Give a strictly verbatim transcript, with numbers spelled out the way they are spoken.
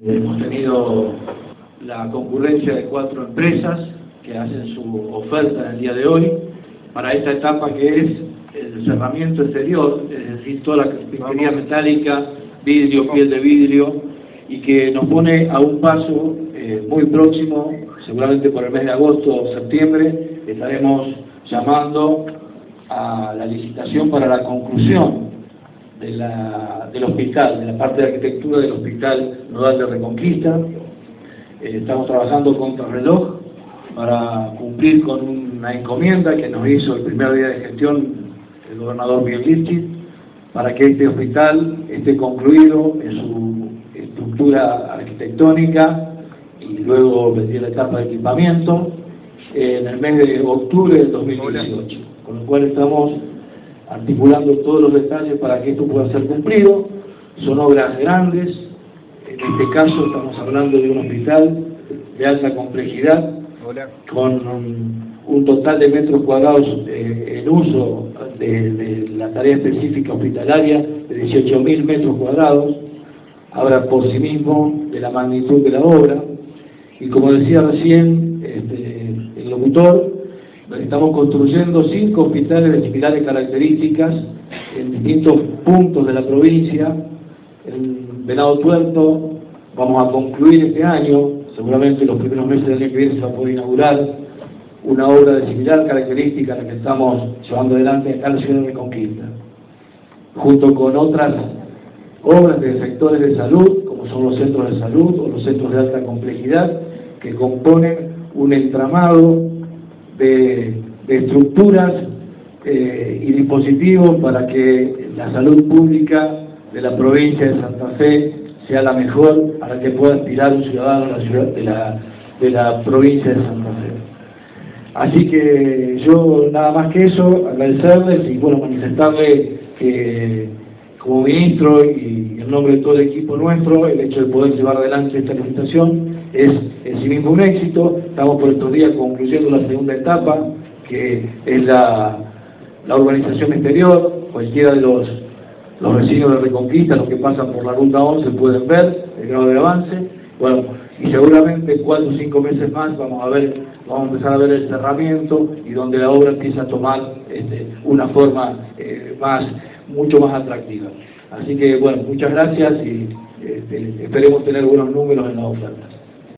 Hemos tenido la concurrencia de cuatro empresas que hacen su oferta en el día de hoy para esta etapa que es el cerramiento exterior, es decir, toda la carpintería metálica, vidrio, piel de vidrio, y que nos pone a un paso eh, muy próximo, seguramente por el mes de agosto o septiembre, estaremos llamando a la licitación para la conclusión de la, del hospital, de la parte de arquitectura del Hospital Nodal de Reconquista. Eh, estamos trabajando contra reloj para cumplir con una encomienda que nos hizo el primer día de gestión el gobernador Miguel Lichty, para que este hospital esté concluido en su estructura arquitectónica y luego vendría la etapa de equipamiento eh, en el mes de octubre del dos mil dieciocho, con lo cual estamos articulando todos los detalles para que esto pueda ser cumplido. Son obras grandes, en este caso estamos hablando de un hospital de alta complejidad, con un, un total de metros cuadrados eh, en uso de, de la tarea específica hospitalaria de dieciocho mil metros cuadrados, habla por sí mismo de la magnitud de la obra. Y como decía recién este, el locutor, estamos construyendo cinco hospitales de similares características en distintos puntos de la provincia. En Venado Tuerto vamos a concluir este año, seguramente los primeros meses del año que viene se va a poder inaugurar una obra de similar característica a la que estamos llevando adelante acá en la ciudad de Reconquista, junto con otras obras de sectores de salud, como son los centros de salud o los centros de alta complejidad, que componen un entramado de, de estructuras eh, y dispositivos para que la salud pública de la provincia de Santa Fe sea la mejor a la que pueda aspirar un ciudadano de la, ciudad, de la, de la provincia de Santa Fe. Así que yo nada más que eso, agradecerles y bueno, manifestarles que como ministro y en nombre de todo el equipo nuestro, el hecho de poder llevar adelante esta licitación es en sí mismo un éxito. Estamos por estos días concluyendo la segunda etapa, que es la, la urbanización exterior. Cualquiera de los, los vecinos de Reconquista, los que pasan por la ruta once, pueden ver el grado de avance. Bueno, y seguramente cuatro o cinco meses más vamos a ver, vamos a empezar a ver el cerramiento y donde la obra empieza a tomar este, una forma eh, más, mucho más atractiva. Así que bueno, muchas gracias y este, esperemos tener buenos números en la oferta.